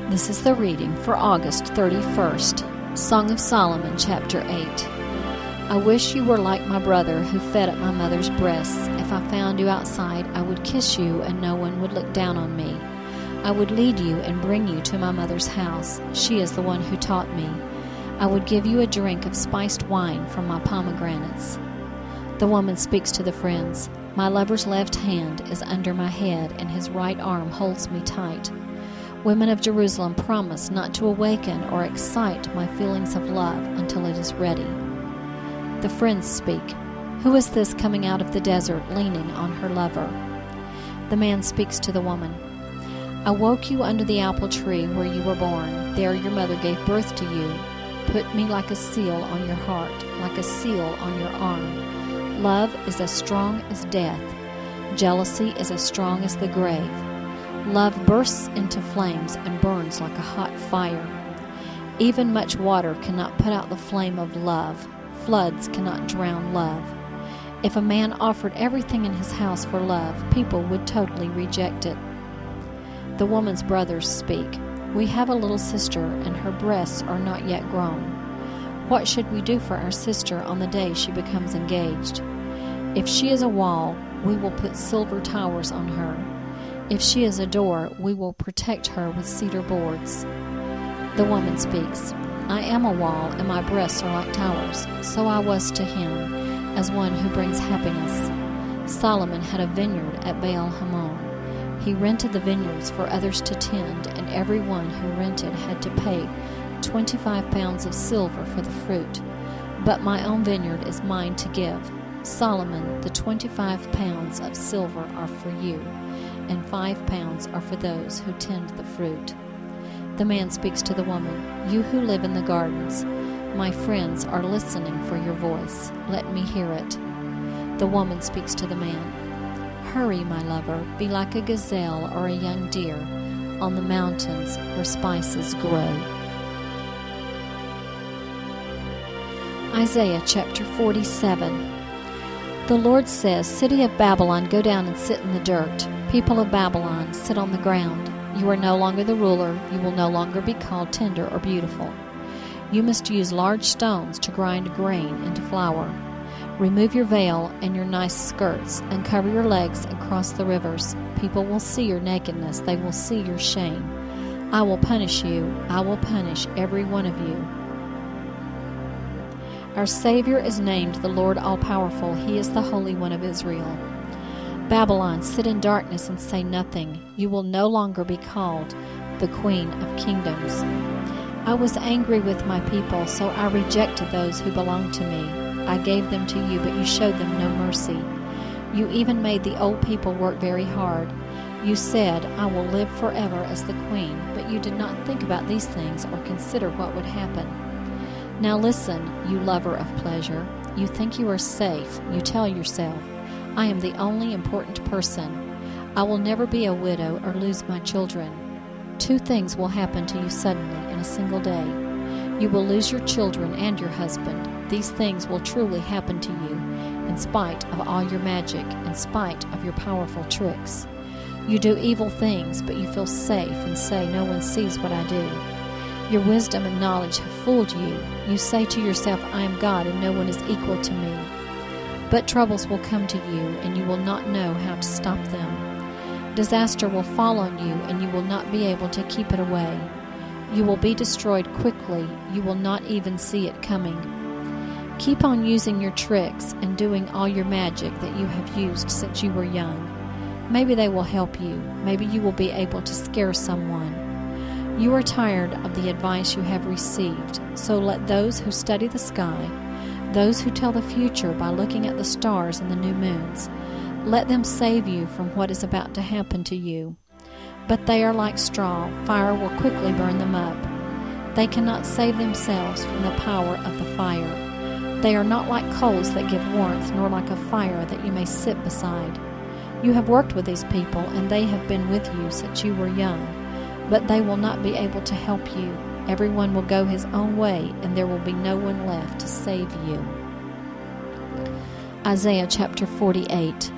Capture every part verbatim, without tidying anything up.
This is the reading for August thirty-first, Song of Solomon, chapter eight. I wish you were like my brother who fed at my mother's breasts. If I found you outside, I would kiss you and no one would look down on me. I would lead you and bring you to my mother's house. She is the one who taught me. I would give you a drink of spiced wine from my pomegranates. The woman speaks to the friends. My lover's left hand is under my head and his right arm holds me tight. Women of Jerusalem promise not to awaken or excite my feelings of love until it is ready. The friends speak. Who is this coming out of the desert leaning on her lover? The man speaks to the woman. I woke you under the apple tree where you were born. There your mother gave birth to you. Put me like a seal on your heart, like a seal on your arm. Love is as strong as death. Jealousy is as strong as the grave. Love bursts into flames and burns like a hot fire. Even much water cannot put out the flame of love. Floods cannot drown love. If a man offered everything in his house for love, people would totally reject it. The woman's brothers speak. We have a little sister, and her breasts are not yet grown. What should we do for our sister on the day she becomes engaged? If she is a wall, we will put silver towers on her. If she is a door, we will protect her with cedar boards. The woman speaks. I am a wall, and my breasts are like towers. So I was to him, as one who brings happiness. Solomon had a vineyard at Baal Hamon. He rented the vineyards for others to tend, and every one who rented had to pay twenty-five pounds of silver for the fruit. But my own vineyard is mine to give. Solomon, the twenty-five pounds of silver are for you, and five pounds are for those who tend the fruit. The man speaks to the woman, You who live in the gardens, my friends are listening for your voice. Let me hear it. The woman speaks to the man, Hurry, my lover, be like a gazelle or a young deer on the mountains where spices grow. Isaiah chapter forty-seven. The Lord says, City of Babylon, go down and sit in the dirt. People of Babylon, sit on the ground. You are no longer the ruler. You will no longer be called tender or beautiful. You must use large stones to grind grain into flour. Remove your veil and your nice skirts, and cover your legs and cross the rivers. People will see your nakedness. They will see your shame. I will punish you. I will punish every one of you. Our Savior is named the Lord All-Powerful. He is the Holy One of Israel. Babylon, sit in darkness and say nothing. You will no longer be called the Queen of Kingdoms. I was angry with my people, so I rejected those who belonged to me. I gave them to you, but you showed them no mercy. You even made the old people work very hard. You said, I will live forever as the queen, but you did not think about these things or consider what would happen. Now listen, you lover of pleasure. You think you are safe. You tell yourself, I am the only important person. I will never be a widow or lose my children. Two things will happen to you suddenly in a single day. You will lose your children and your husband. These things will truly happen to you, in spite of all your magic, in spite of your powerful tricks. You do evil things, but you feel safe and say, no one sees what I do. Your wisdom and knowledge have fooled you. You say to yourself, I am God and no one is equal to me. But troubles will come to you, and you will not know how to stop them. Disaster will fall on you, and you will not be able to keep it away. You will be destroyed quickly. You will not even see it coming. Keep on using your tricks and doing all your magic that you have used since you were young. Maybe they will help you. Maybe you will be able to scare someone. You are tired of the advice you have received, so let those who study the sky, those who tell the future by looking at the stars and the new moons, let them save you from what is about to happen to you. But they are like straw. Fire will quickly burn them up. They cannot save themselves from the power of the fire. They are not like coals that give warmth, nor like a fire that you may sit beside. You have worked with these people, and they have been with you since you were young. But they will not be able to help you. Everyone will go his own way, and there will be no one left to save you. Isaiah chapter forty-eight.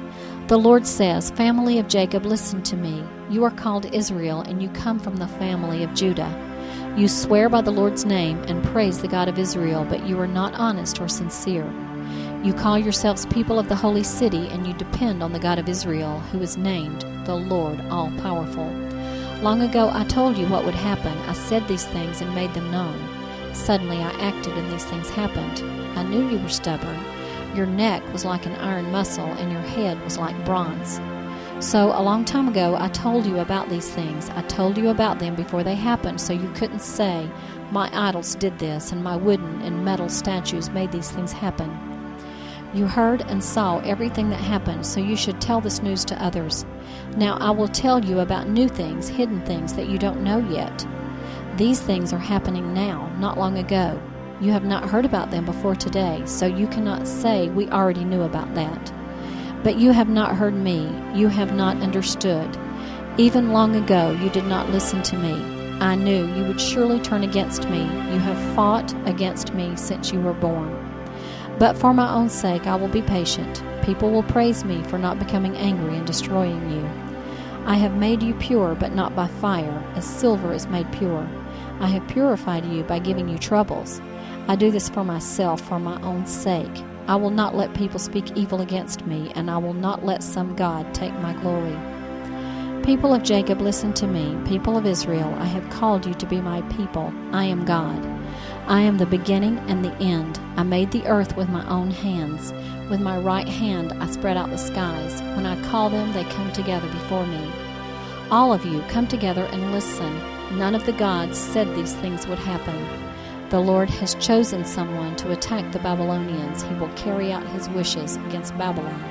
The Lord says, Family of Jacob, listen to me. You are called Israel, and you come from the family of Judah. You swear by the Lord's name and praise the God of Israel, but you are not honest or sincere. You call yourselves people of the holy city, and you depend on the God of Israel, who is named the Lord All-Powerful. Long ago I told you what would happen. I said these things and made them known. Suddenly I acted, and these things happened. I knew you were stubborn. Your neck was like an iron muscle, and your head was like bronze. So a long time ago I told you about these things. I told you about them before they happened, so you couldn't say, my idols did this, and my wooden and metal statues made these things happen. You heard and saw everything that happened, so you should tell this news to others. Now I will tell you about new things, hidden things that you don't know yet. These things are happening now, not long ago. You have not heard about them before today, so you cannot say we already knew about that. But you have not heard me, you have not understood. Even long ago you did not listen to me. I knew you would surely turn against me. You have fought against me since you were born. But for my own sake I will be patient. People will praise me for not becoming angry and destroying you. I have made you pure, but not by fire, as silver is made pure. I have purified you by giving you troubles. I do this for myself, for my own sake. I will not let people speak evil against me, and I will not let some god take my glory. People of Jacob, listen to me. People of Israel, I have called you to be my people. I am God. I am the beginning and the end. I made the earth with my own hands. With my right hand I spread out the skies. When I call them, they come together before me. All of you, come together and listen. None of the gods said these things would happen. The Lord has chosen someone to attack the Babylonians. He will carry out his wishes against Babylon.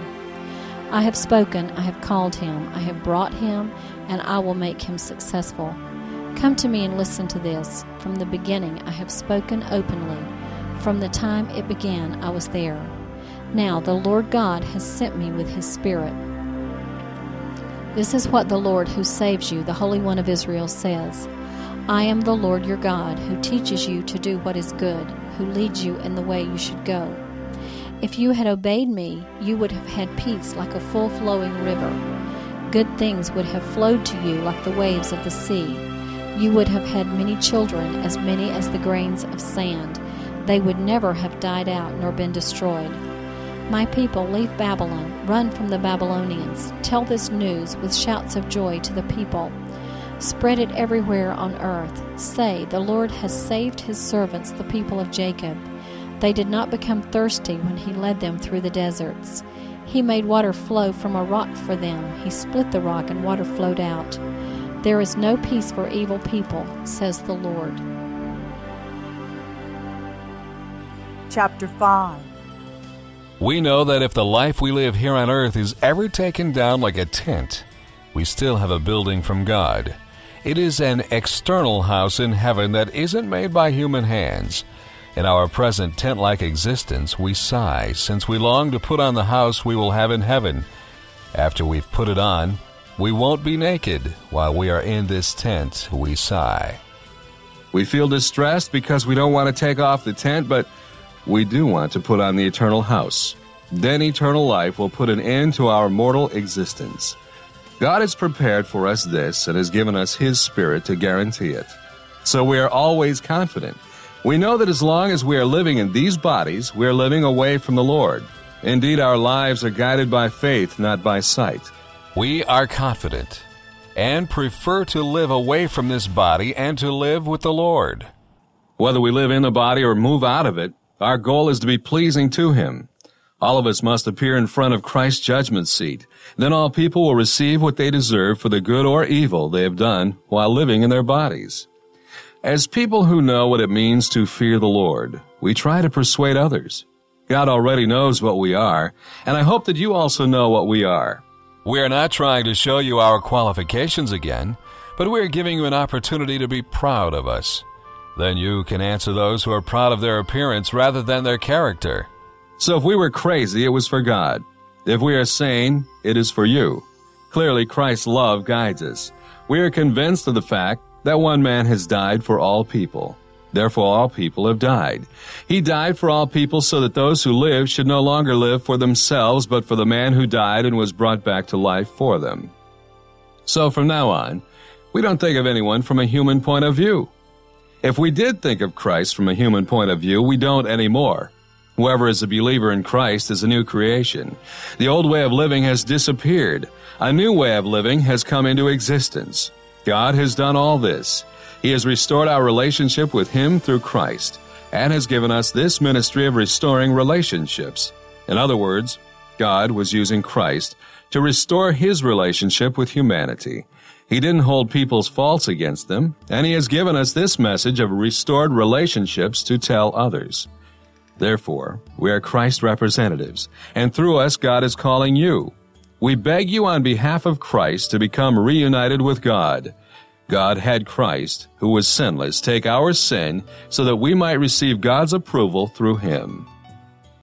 I have spoken, I have called him, I have brought him, and I will make him successful. Come to me and listen to this. From the beginning I have spoken openly. From the time it began I was there. Now the Lord God has sent me with his Spirit. This is what the Lord who saves you, the Holy One of Israel, says. I am the Lord your God, who teaches you to do what is good, who leads you in the way you should go. If you had obeyed me, you would have had peace like a full-flowing river. Good things would have flowed to you like the waves of the sea. You would have had many children, as many as the grains of sand. They would never have died out nor been destroyed. My people, leave Babylon, run from the Babylonians. Tell this news with shouts of joy to the people. Spread it everywhere on earth. Say, the Lord has saved his servants, the people of Jacob. They did not become thirsty when he led them through the deserts. He made water flow from a rock for them. He split the rock and water flowed out. There is no peace for evil people, says the Lord. Chapter five. We know that if the life we live here on earth is ever taken down like a tent, we still have a building from God. It is an external house in heaven that isn't made by human hands. In our present tent-like existence, we sigh, since we long to put on the house we will have in heaven. After we've put it on, we won't be naked. While we are in this tent, we sigh. We feel distressed because we don't want to take off the tent, but we do want to put on the eternal house. Then eternal life will put an end to our mortal existence. God has prepared for us this and has given us his Spirit to guarantee it. So we are always confident. We know that as long as we are living in these bodies, we are living away from the Lord. Indeed, our lives are guided by faith, not by sight. We are confident and prefer to live away from this body and to live with the Lord. Whether we live in the body or move out of it, our goal is to be pleasing to him. All of us must appear in front of Christ's judgment seat. Then all people will receive what they deserve for the good or evil they have done while living in their bodies. As people who know what it means to fear the Lord, we try to persuade others. God already knows what we are, and I hope that you also know what we are. We are not trying to show you our qualifications again, but we are giving you an opportunity to be proud of us. Then you can answer those who are proud of their appearance rather than their character. So if we were crazy, it was for God. If we are sane, it is for you. Clearly, Christ's love guides us. We are convinced of the fact that one man has died for all people. Therefore all people have died. He died for all people so that those who live should no longer live for themselves, but for the man who died and was brought back to life for them. So from now on, we don't think of anyone from a human point of view. If we did think of Christ from a human point of view, we don't anymore. Whoever is a believer in Christ is a new creation. The old way of living has disappeared. A new way of living has come into existence. God has done all this. He has restored our relationship with Him through Christ, and has given us this ministry of restoring relationships. In other words, God was using Christ to restore His relationship with humanity. He didn't hold people's faults against them, and He has given us this message of restored relationships to tell others. Therefore, we are Christ's representatives, and through us God is calling you. We beg you on behalf of Christ to become reunited with God. God had Christ, who was sinless, take our sin so that we might receive God's approval through Him.